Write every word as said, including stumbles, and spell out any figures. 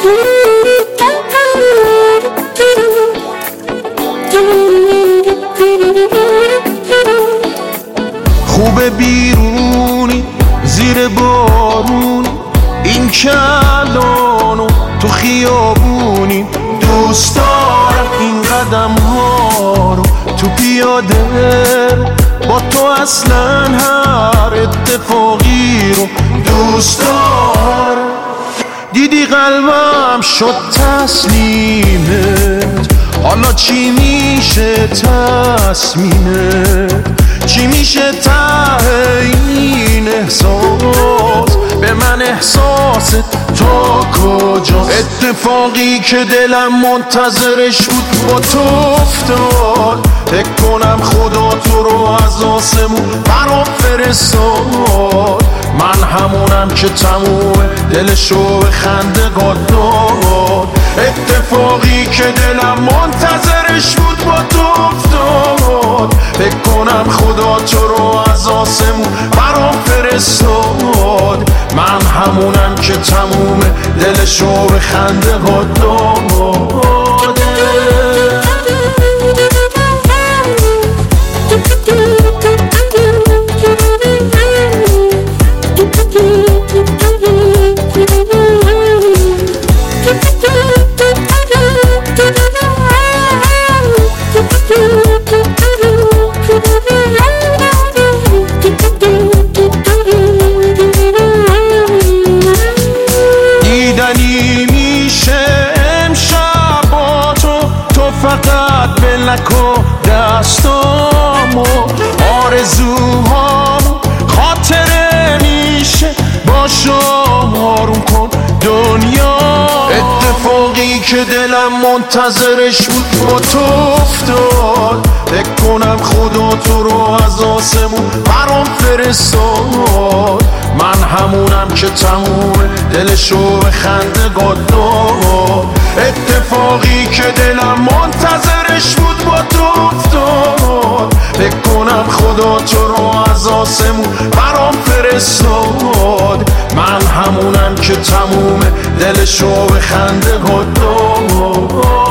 خوبه بیرونی زیر بارونی، این کلانو تو خیابونی. دوست دارم این قدم ها رو تو پیاده با تو، اصلا هر اتفاقی رو دوست دارم. دیدی قلبم شد تسلیمت، حالا چی میشه تصمیمت؟ چی میشه ته این احساس؟ به من احساست تا کجاست؟ اتفاقی که دلم منتظرش بود با تو افتاد. فکر کنم خدا تو رو از آسمون برام فرستاد. من همونم که تموم دلشو به خندگات داد. اتفاقی که دلم منتظرش بود با تو افتاد. فکر کنم خدا تو رو از آسمون برام فرستاد. من همونم که تموم دلشو به خندگات داده. دیدنی میشه امشب با تو، تو فقط بلک و دستامو، آرزوهامو خاطره میشه با شام آروم کن دنیا. اتفاقی که دلم منتظرش بود با تو افتاد. فکر کنم خدا تو رو از آسمون برام فرستاد. من همونم که تموم دلشو به خندگات داد. اتفاقی که دلم منتظرش بود با تو افتاد. فکر کنم خدا تو رو از آسمون برام فرستاد. من همونم که تموم دلشو به خندگات داد.